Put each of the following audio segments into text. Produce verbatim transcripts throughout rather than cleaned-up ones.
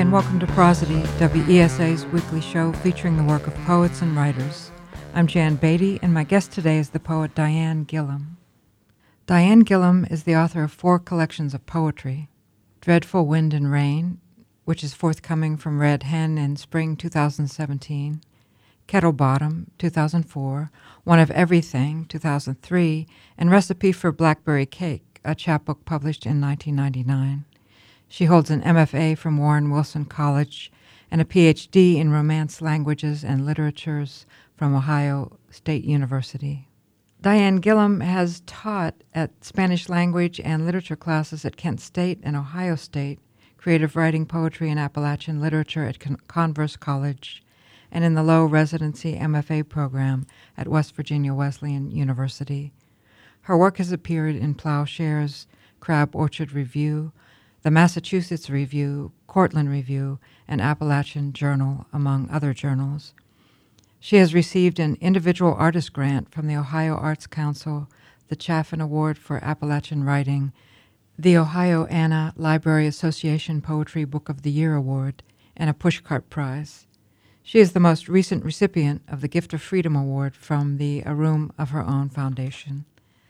and welcome to Prosody, W E S A's weekly show featuring the work of poets and writers. I'm Jan Beatty, and my guest today is the poet Diane Gillam. Diane Gillam is the author of four collections of poetry: Dreadful Wind and Rain, which is forthcoming from Red Hen in spring two thousand seventeen, Kettle Bottom, two thousand four, One of Everything, two thousand three, and Recipe for Blackberry Cake, a chapbook published in nineteen ninety-nine. She holds an M F A from Warren Wilson College and a P H D in Romance Languages and Literatures from Ohio State University. Diane Gillam has taught at Spanish language and literature classes at Kent State and Ohio State, creative writing, poetry, and Appalachian literature at Con- Converse College, and in the Low Residency M F A program at West Virginia Wesleyan University. Her work has appeared in Plowshares, Crab Orchard Review, the Massachusetts Review, Cortland Review, and Appalachian Journal, among other journals. She has received an individual artist grant from the Ohio Arts Council, the Chaffin Award for Appalachian Writing, the Ohio Anna Library Association Poetry Book of the Year Award, and a Pushcart Prize. She is the most recent recipient of the Gift of Freedom Award from the A Room of Her Own Foundation.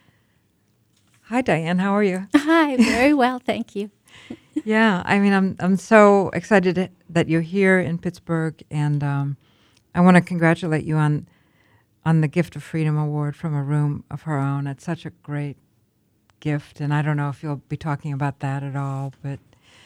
Hi, Diane. How are you? Hi. Very well, thank you. Yeah, I mean, I'm I'm so excited that you're here in Pittsburgh, and um, I want to congratulate you on on the Gift of Freedom Award from A Room of Her Own. It's such a great gift, and I don't know if you'll be talking about that at all, but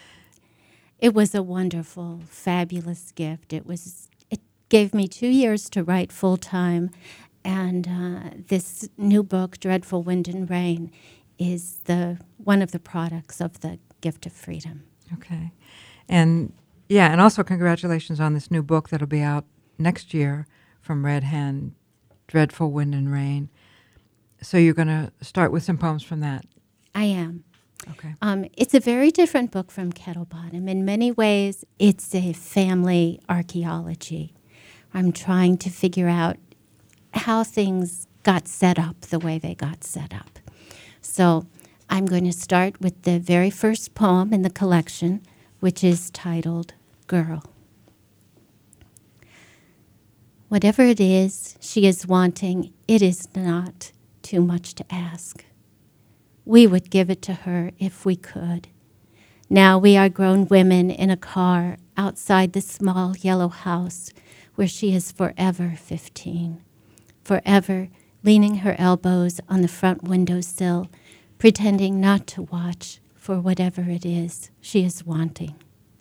it was a wonderful, fabulous gift. It was. It gave me two years to write full time, and uh, this new book, Dreadful Wind and Rain, is the one of the products of the Gift of Freedom. Okay. And yeah, and also congratulations on this new book that'll be out next year from Red Hen, Dreadful Wind and Rain. So you're going to start with some poems from that? I am. Okay. Um, it's a very different book from Kettle Bottom. In many ways, it's a family archaeology. I'm trying to figure out how things got set up the way they got set up. So I'm going to start with the very first poem in the collection, which is titled Girl. Whatever it is she is wanting, it is not too much to ask. We would give it to her if we could. Now we are grown women in a car outside the small yellow house where she is forever fifteen, forever leaning her elbows on the front windowsill, pretending not to watch for whatever it is she is wanting.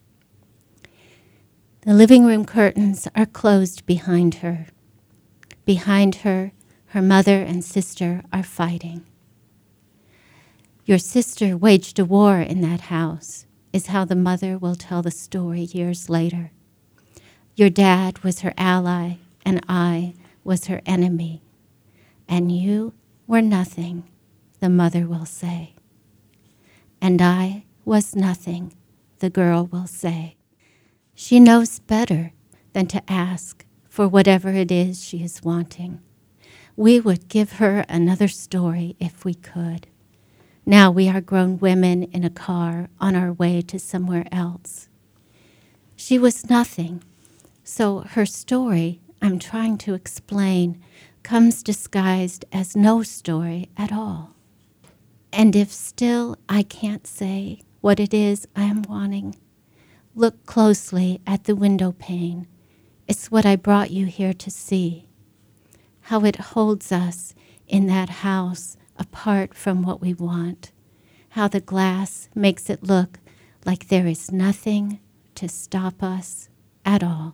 The living room curtains are closed behind her. Behind her, her mother and sister are fighting. Your sister waged a war in that house, is how the mother will tell the story years later. Your dad was her ally, and I was her enemy. And you were nothing, the mother will say. And I was nothing, the girl will say. She knows better than to ask for whatever it is she is wanting. We would give her another story if we could. Now we are grown women in a car on our way to somewhere else. She was nothing, so her story, I'm trying to explain, comes disguised as no story at all. And if still I can't say what it is I am wanting, look closely at the window pane. It's what I brought you here to see. How it holds us in that house apart from what we want. How the glass makes it look like there is nothing to stop us at all.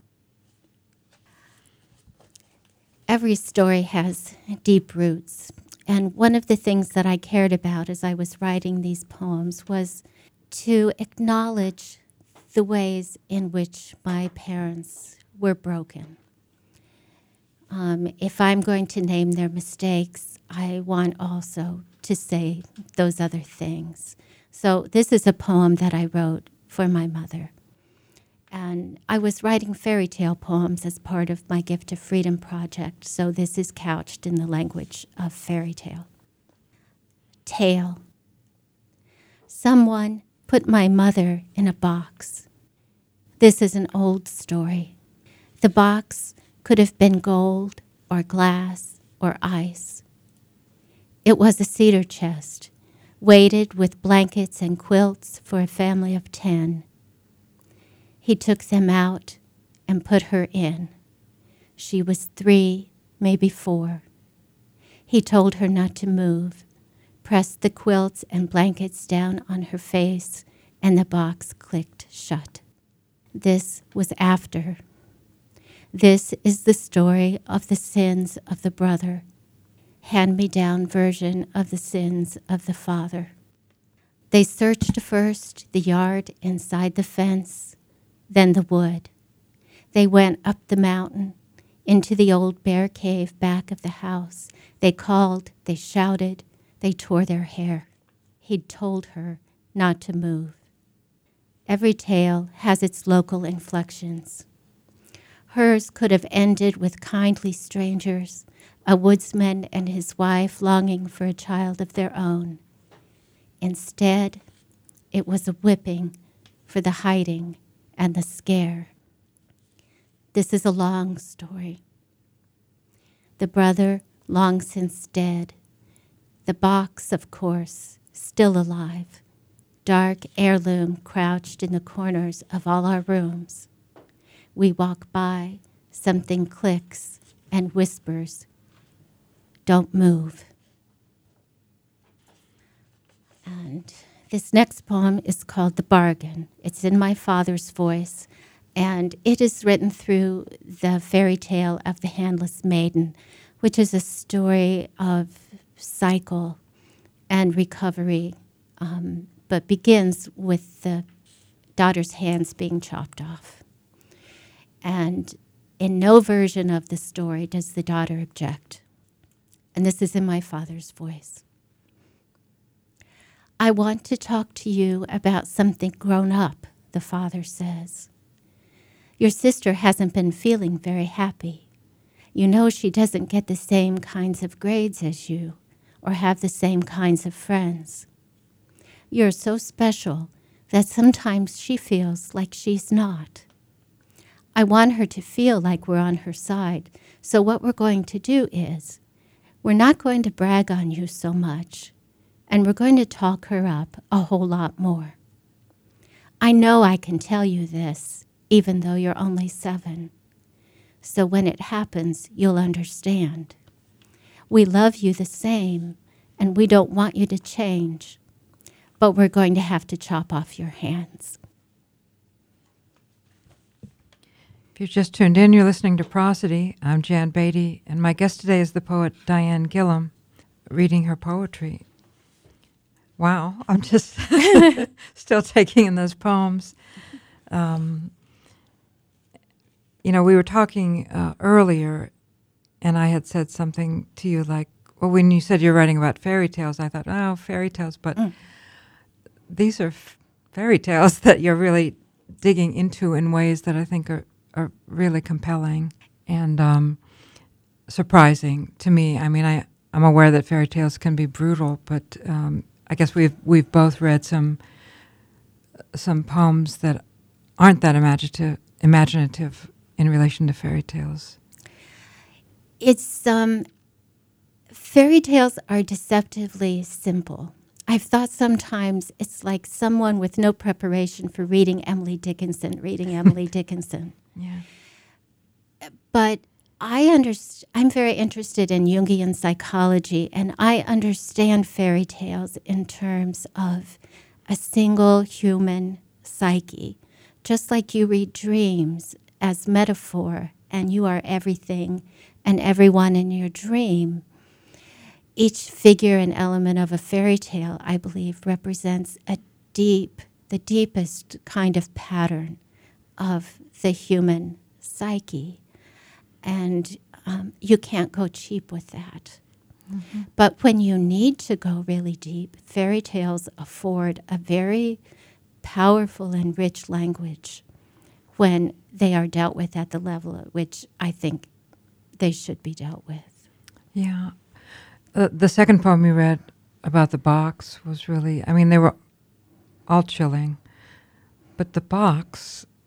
Every story has deep roots. And one of the things that I cared about as I was writing these poems was to acknowledge the ways in which my parents were broken. Um, if I'm going to name their mistakes, I want also to say those other things. So this is a poem that I wrote for my mother. And I was writing fairy tale poems as part of my Gift of Freedom project, so this is couched in the language of fairy tale. Tale. Someone put my mother in a box. This is an old story. The box could have been gold or glass or ice. It was a cedar chest, weighted with blankets and quilts for a family of ten. He took them out and put her in. She was three, maybe four. He told her not to move, pressed the quilts and blankets down on her face, and the box clicked shut. This was after. This is the story of the sins of the brother, hand-me-down version of the sins of the father. They searched first the yard inside the fence, then the wood. They went up the mountain, into the old bear cave back of the house. They called, they shouted, they tore their hair. He'd told her not to move. Every tale has its local inflections. Hers could have ended with kindly strangers, a woodsman and his wife longing for a child of their own. Instead, it was a whipping for the hiding and the scare. This is a long story. The brother, long since dead. The box, of course, still alive. Dark heirloom crouched in the corners of all our rooms. We walk by, something clicks and whispers, "Don't move." And this next poem is called The Bargain. It's in my father's voice, and it is written through the fairy tale of the Handless Maiden, which is a story of cycle and recovery, um, but begins with the daughter's hands being chopped off. And in no version of the story does the daughter object. And this is in my father's voice. "I want to talk to you about something grown up," the father says. "Your sister hasn't been feeling very happy. You know she doesn't get the same kinds of grades as you or have the same kinds of friends. You're so special that sometimes she feels like she's not. I want her to feel like we're on her side, so what we're going to do is we're not going to brag on you so much, and we're going to talk her up a whole lot more. I know I can tell you this, even though you're only seven. So when it happens, you'll understand. We love you the same, and we don't want you to change, but we're going to have to chop off your hands." If you've just tuned in, you're listening to Prosody. I'm Jan Beatty, and my guest today is the poet Diane Gillam, reading her poetry. Wow, I'm just still taking in those poems. Um, you know, we were talking uh, earlier, and I had said something to you like, well, when you said you're writing about fairy tales, I thought, oh, fairy tales, but mm. these are f- fairy tales that you're really digging into in ways that I think are, are really compelling and um, surprising to me. I mean, I, I'm aware that fairy tales can be brutal, but um, I guess we've we've both read some some poems that aren't that imaginative imaginative in relation to fairy tales. It's um, fairy tales are deceptively simple. I've thought sometimes it's like someone with no preparation for reading Emily Dickinson, reading Emily Dickinson. Yeah. But I underst- I'm very interested in Jungian psychology, and I understand fairy tales in terms of a single human psyche, just like you read dreams as metaphor, and you are everything and everyone in your dream. Each figure and element of a fairy tale, I believe, represents a deep, the deepest kind of pattern of the human psyche. And um, you can't go cheap with that. Mm-hmm. But when you need to go really deep, fairy tales afford a very powerful and rich language when they are dealt with at the level at which I think they should be dealt with. Yeah. Uh, the second poem you read about the box was really, I mean, they were all chilling. But the box,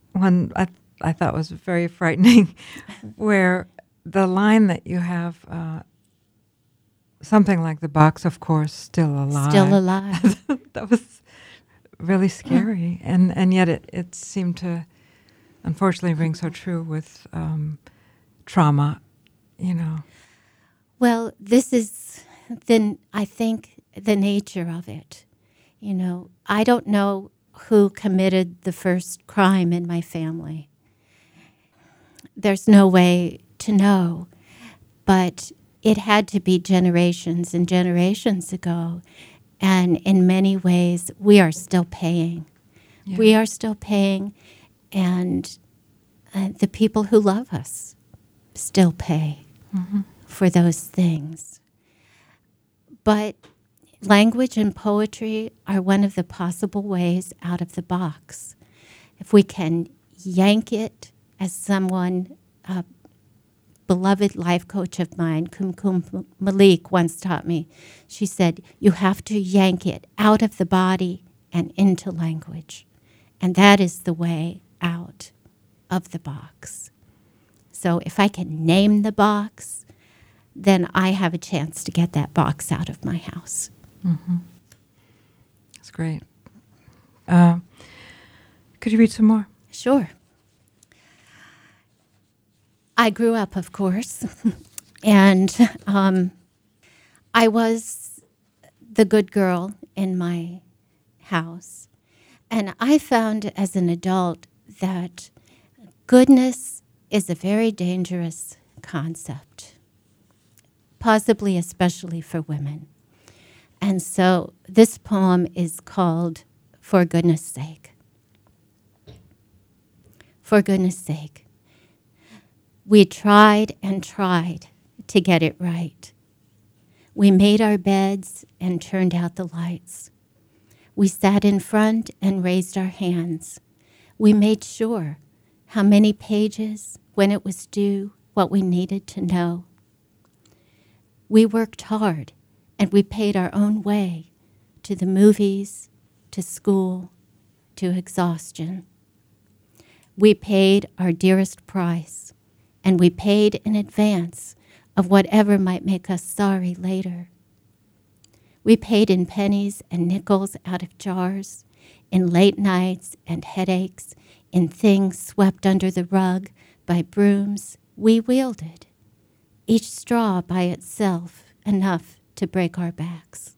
one I, I thought was very frightening, where the line that you have, uh, something like the box, of course, still alive. Still alive. That was really scary, and and yet it, it seemed to, unfortunately, ring so true with um, trauma, you know. Well, this is then I think the nature of it. You know, I don't know who committed the first crime in my family. There's no way to know, but it had to be generations and generations ago. And in many ways, we are still paying. Yeah. We are still paying, and uh, the people who love us still pay mm-hmm. for those things. But language and poetry are one of the possible ways out of the box. If we can yank it, as someone, a beloved life coach of mine, Kumkum Malik, once taught me, she said, you have to yank it out of the body and into language. And that is the way out of the box. So if I can name the box, then I have a chance to get that box out of my house. Mm-hmm. That's great. Uh, could you read some more? Sure. I grew up, of course, and um, I was the good girl in my house. And I found as an adult that goodness is a very dangerous concept, possibly especially for women. And so this poem is called For Goodness Sake. For goodness sake. We tried and tried to get it right. We made our beds and turned out the lights. We sat in front and raised our hands. We made sure how many pages, when it was due, what we needed to know. We worked hard, and we paid our own way to the movies, to school, to exhaustion. We paid our dearest price, and we paid in advance of whatever might make us sorry later. We paid in pennies and nickels out of jars, in late nights and headaches, in things swept under the rug by brooms we wielded, each straw by itself enough to break our backs.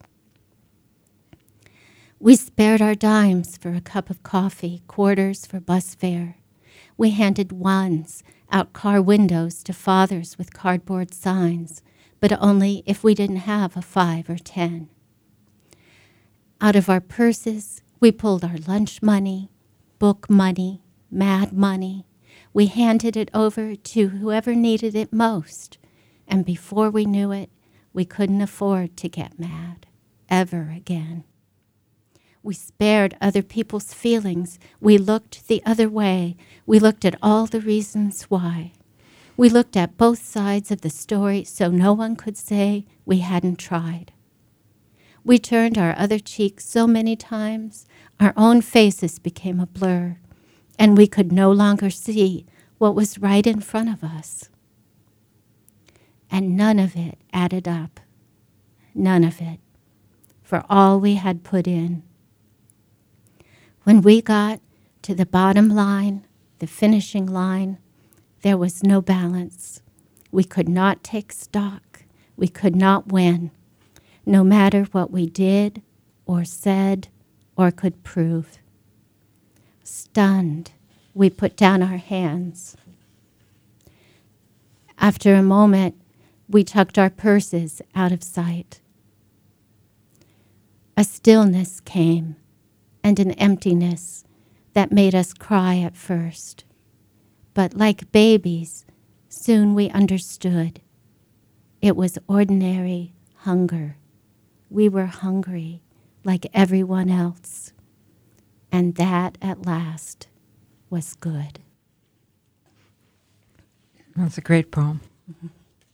We spared our dimes for a cup of coffee, quarters for bus fare. We handed ones out car windows to fathers with cardboard signs, but only if we didn't have a five or ten. Out of our purses, we pulled our lunch money, book money, mad money. We handed it over to whoever needed it most, and before we knew it, we couldn't afford to get mad ever again. We spared other people's feelings. We looked the other way. We looked at all the reasons why. We looked at both sides of the story so no one could say we hadn't tried. We turned our other cheeks so many times, our own faces became a blur, and we could no longer see what was right in front of us. And none of it added up. None of it, for all we had put in. When we got to the bottom line, the finishing line, there was no balance. We could not take stock. We could not win, no matter what we did or said or could prove. Stunned, we put down our hands. After a moment, we tucked our purses out of sight. A stillness came, and an emptiness that made us cry at first. But like babies, soon we understood. It was ordinary hunger. We were hungry like everyone else. And that, at last, was good. That's a great poem. Mm-hmm.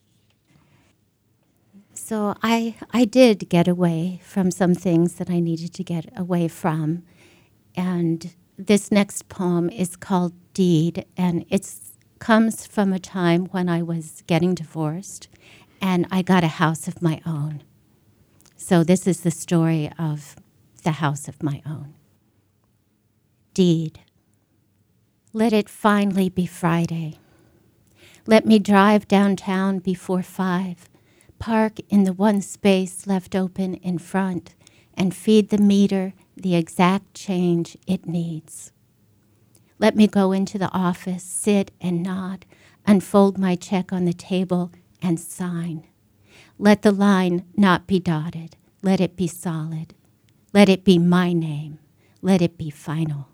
So I, I did get away from some things that I needed to get away from. And this next poem is called Deed, and it comes from a time when I was getting divorced, and I got a house of my own. So this is the story of the house of my own. Deed. Let it finally be Friday. Let me drive downtown before five, park in the one space left open in front, and feed the meter the exact change it needs. Let me go into the office, sit and nod, unfold my check on the table, and sign. Let the line not be dotted. Let it be solid. Let it be my name. Let it be final.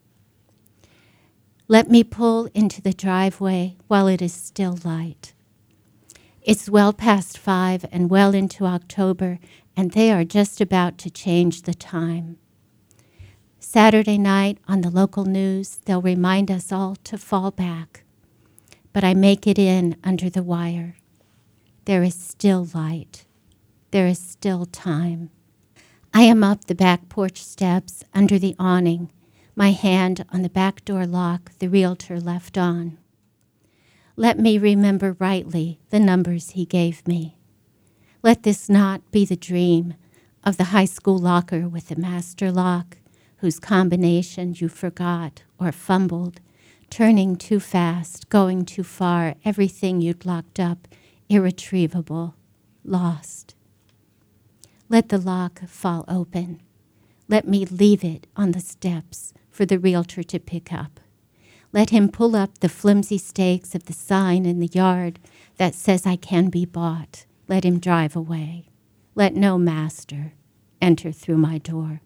Let me pull into the driveway while it is still light. It's well past five and well into October, and they are just about to change the time. Saturday night on the local news, they'll remind us all to fall back. But I make it in under the wire. There is still light. There is still time. I am up the back porch steps under the awning, my hand on the back door lock the realtor left on. Let me remember rightly the numbers he gave me. Let this not be the dream of the high school locker with the master lock, whose combination you forgot or fumbled, turning too fast, going too far, everything you'd locked up, irretrievable, lost. Let the lock fall open. Let me leave it on the steps for the realtor to pick up. Let him pull up the flimsy stakes of the sign in the yard that says I can be bought. Let him drive away. Let no master enter through my door.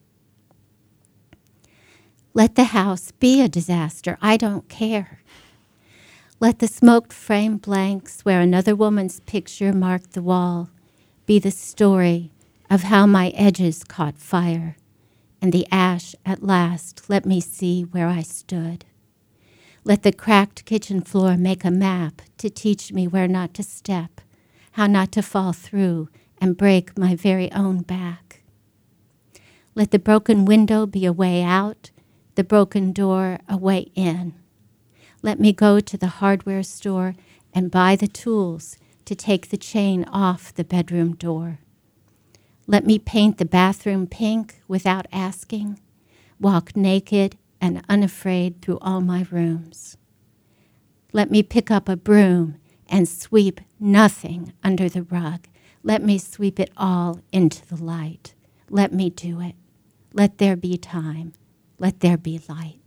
Let the house be a disaster. I don't care. Let the smoked frame blanks where another woman's picture marked the wall be the story of how my edges caught fire, and the ash at last let me see where I stood. Let the cracked kitchen floor make a map to teach me where not to step, how not to fall through and break my very own back. Let the broken window be a way out, the broken door a way in. Let me go to the hardware store and buy the tools to take the chain off the bedroom door. Let me paint the bathroom pink without asking, walk naked and unafraid through all my rooms. Let me pick up a broom and sweep nothing under the rug. Let me sweep it all into the light. Let me do it. Let there be time. Let there be light.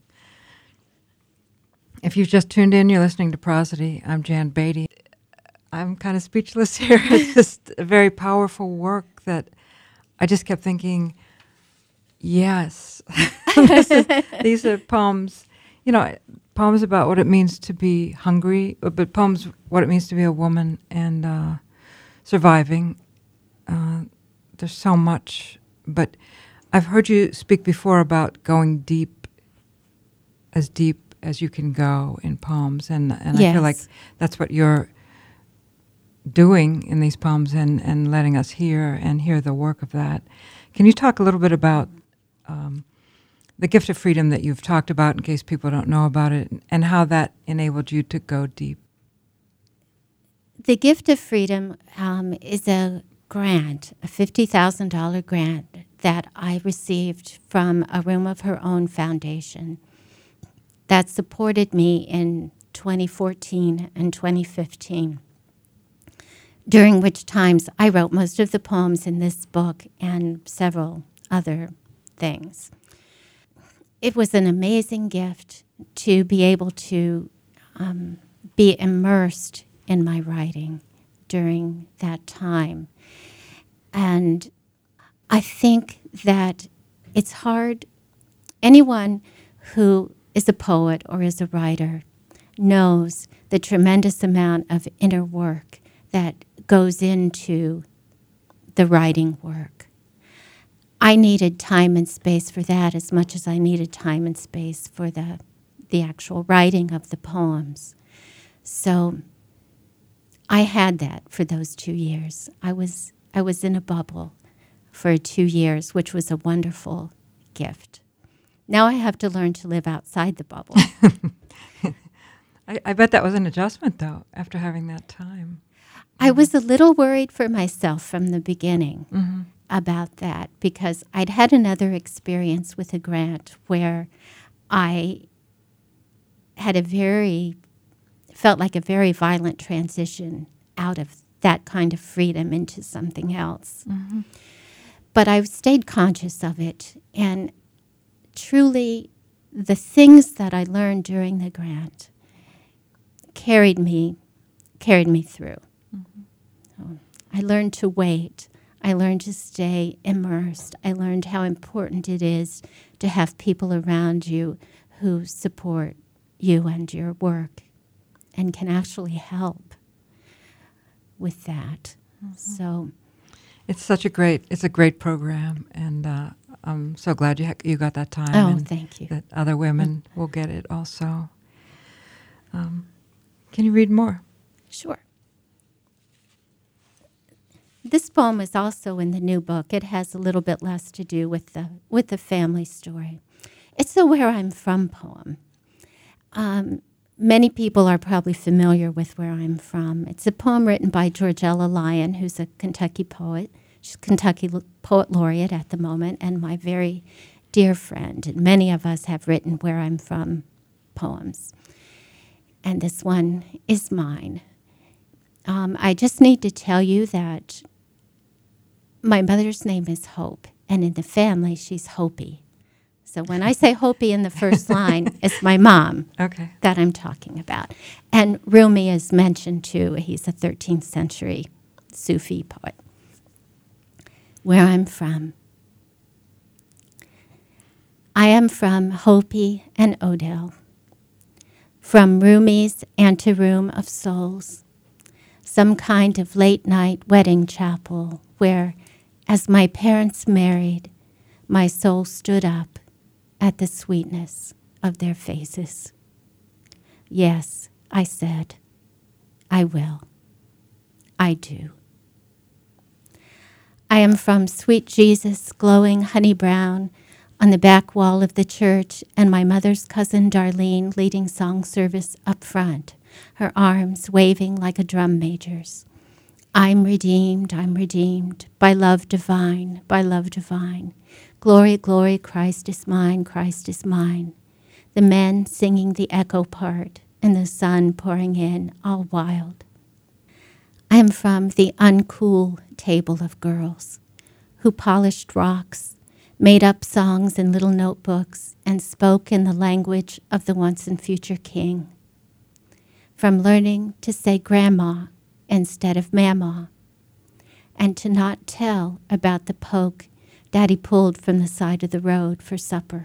If you've just tuned in, you're listening to Prosody. I'm Jan Beatty. I'm kind of speechless here. It's just a very powerful work that I just kept thinking, yes, this is, these are poems, you know, poems about what it means to be hungry, but poems what it means to be a woman and uh, surviving. Uh, there's so much, but I've heard you speak before about going deep, as deep as you can go in poems, and, and yes. I feel like that's what you're doing in these poems and, and letting us hear and hear the work of that. Can you talk a little bit about um, the gift of freedom that you've talked about, in case people don't know about it, and how that enabled you to go deep? The gift of freedom um, is a grant, a fifty thousand dollars grant that I received from A Room of Her Own Foundation that supported me in twenty fourteen and twenty fifteen, during which times I wrote most of the poems in this book and several other things. It was an amazing gift to be able to um, be immersed in my writing during that time. And I think that it's hard. Anyone who is a poet or is a writer knows the tremendous amount of inner work that goes into the writing work. I needed time and space for that as much as I needed time and space for the the actual writing of the poems. So I had that for those two years. I was I was in a bubble for two years, which was a wonderful gift. Now I have to learn to live outside the bubble. I, I bet that was an adjustment, though, after having that time. I was a little worried for myself from the beginning Mm-hmm. about that because I'd had another experience with a grant where I had a very, felt like a very violent transition out of that kind of freedom into something else. Mm-hmm. But I've stayed conscious of it, and truly the things that I learned during the grant carried me, carried me through. Mm-hmm. So I learned to wait. I learned to stay immersed. I learned how important it is to have people around you who support you and your work and can actually help with that. Mm-hmm. So it's such a great, it's a great program, and uh, I'm so glad you ha- you got that time. Oh, and thank you. That other women mm-hmm. will get it also. Um, can you read more? Sure. This poem is also in the new book. It has a little bit less to do with the with the family story. It's a Where I'm From poem. Um, many people are probably familiar with Where I'm From. It's a poem written by Georgella Lyon, who's a Kentucky poet. She's a Kentucky L- Poet Laureate at the moment, and my very dear friend. And many of us have written Where I'm From poems. And this one is mine. Um, I just need to tell you that my mother's name is Hope, and in the family, she's Hopi. So when I say Hopi in the first line, it's my mom okay. that I'm talking about. And Rumi is mentioned too. He's a thirteenth century Sufi poet. Where I'm from. I am from Hopi and Odell, from Rumi's anteroom of souls, some kind of late-night wedding chapel where, as my parents married, my soul stood up at the sweetness of their faces. Yes, I said, I will. I do. I am from Sweet Jesus, glowing honey brown, on the back wall of the church, and my mother's cousin Darlene leading song service up front, her arms waving like a drum major's. I'm redeemed, I'm redeemed, by love divine, by love divine. Glory, glory, Christ is mine, Christ is mine. The men singing the echo part, and the sun pouring in, all wild. I am from the uncool table of girls who polished rocks, made up songs in little notebooks, and spoke in the language of the once and future king. From learning to say grandma instead of mama, and to not tell about the poke Daddy pulled from the side of the road for supper.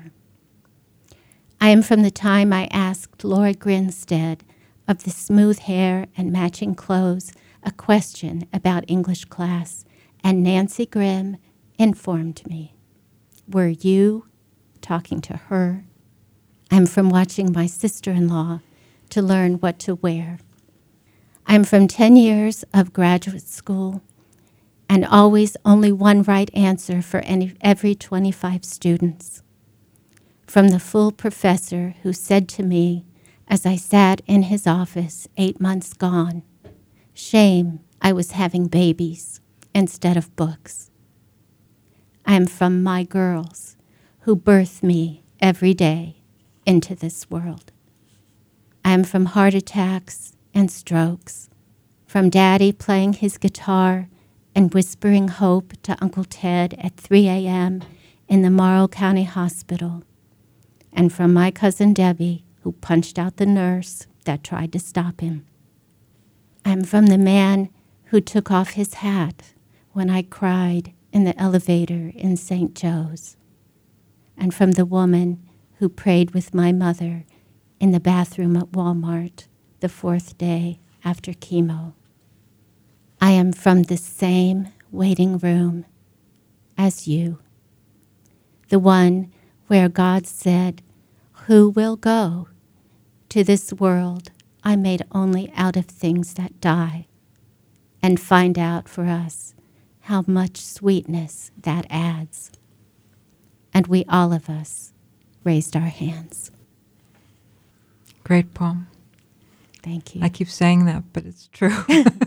I am from the time I asked Laura Grinstead of the smooth hair and matching clothes a question about English class, and Nancy Grimm informed me. Were you talking to her? I'm from watching my sister-in-law to learn what to wear. I'm from ten years of graduate school and always only one right answer for any, every twenty-five students. From the full professor who said to me as I sat in his office eight months gone, shame I was having babies instead of books. I'm from my girls who birth me every day into this world. I'm from heart attacks and strokes, from Daddy playing his guitar and whispering hope to Uncle Ted at three a.m. in the Morrow County Hospital, and from my cousin Debbie, who punched out the nurse that tried to stop him. I'm from the man who took off his hat when I cried in the elevator in Saint Joe's, and from the woman who prayed with my mother in the bathroom at Walmart the fourth day after chemo. I am from the same waiting room as you, the one where God said, "Who will go to this world I made only out of things that die, and find out for us how much sweetness that adds." And we all of us raised our hands. Great poem. Thank you. I keep saying that, but it's true.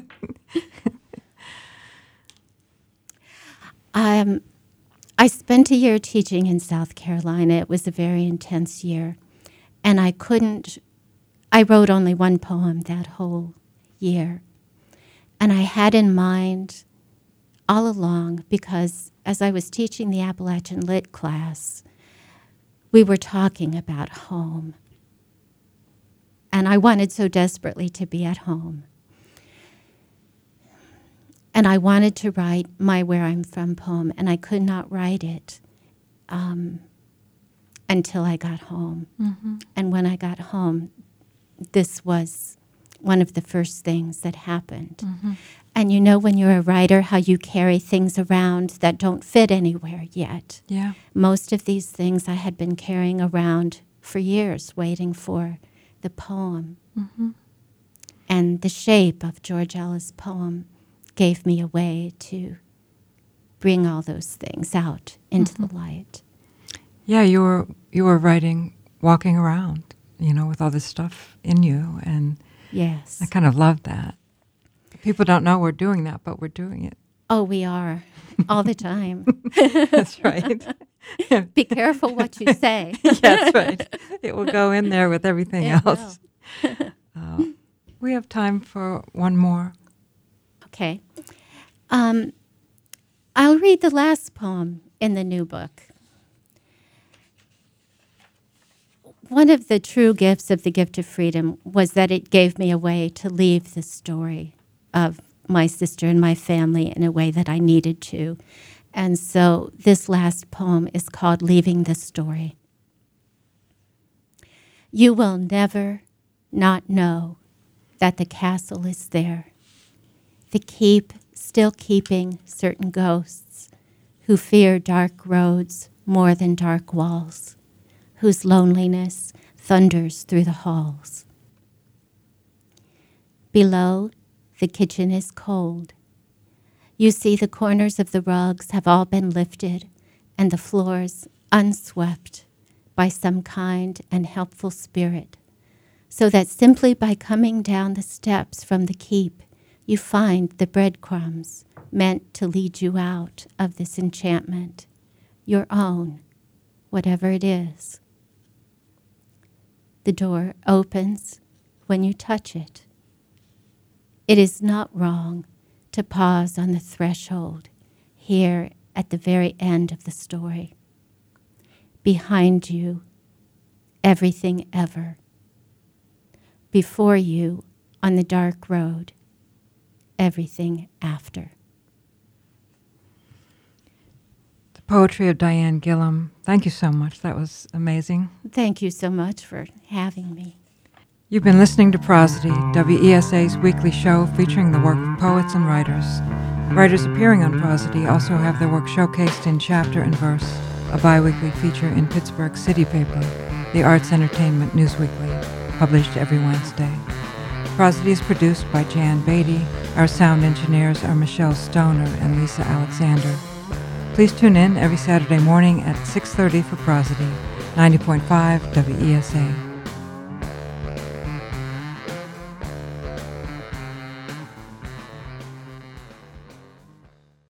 um, I spent a year teaching in South Carolina. It was a very intense year. And I couldn't, I wrote only one poem that whole year. And I had in mind all along, because as I was teaching the Appalachian Lit class, we were talking about home. And I wanted so desperately to be at home. And I wanted to write my Where I'm From poem, and I could not write it um, until I got home. Mm-hmm. And when I got home, this was one of the first things that happened. Mm-hmm. And you know when you're a writer, how you carry things around that don't fit anywhere yet. Yeah. Most of these things I had been carrying around for years, waiting for the poem. Mm-hmm. And the shape of George Ellis' poem gave me a way to bring all those things out into mm-hmm. the light. Yeah, you were you were writing, walking around, you know, with all this stuff in you, and yes, I kind of love that. People don't know we're doing that, but we're doing it. Oh, we are, all the time. That's right. Be careful what you say. That's right. It will go in there with everything it else. uh, we have time for one more. Okay. Um, I'll read the last poem in the new book. One of the true gifts of the gift of freedom was that it gave me a way to leave the story of my sister and my family in a way that I needed to. And so this last poem is called Leaving the Story. You will never not know that the castle is there, the keep still keeping certain ghosts who fear dark roads more than dark walls, whose loneliness thunders through the halls. Below, the kitchen is cold. You see the corners of the rugs have all been lifted and the floors unswept by some kind and helpful spirit, so that simply by coming down the steps from the keep, you find the breadcrumbs meant to lead you out of this enchantment, your own, whatever it is. The door opens when you touch it. It is not wrong to pause on the threshold here at the very end of the story. Behind you, everything ever. Before you, on the dark road, everything after. The poetry of Diane Gillam. Thank you so much. That was amazing. Thank you so much for having me. You've been listening to Prosody, W E S A's weekly show featuring the work of poets and writers. Writers appearing on Prosody also have their work showcased in Chapter and Verse, a bi-weekly feature in Pittsburgh City Paper, the arts entertainment newsweekly, published every Wednesday. Prosody is produced by Jan Beatty. Our sound engineers are Michelle Stoner and Lisa Alexander. Please tune in every Saturday morning at six thirty for Prosody, ninety point five W E S A.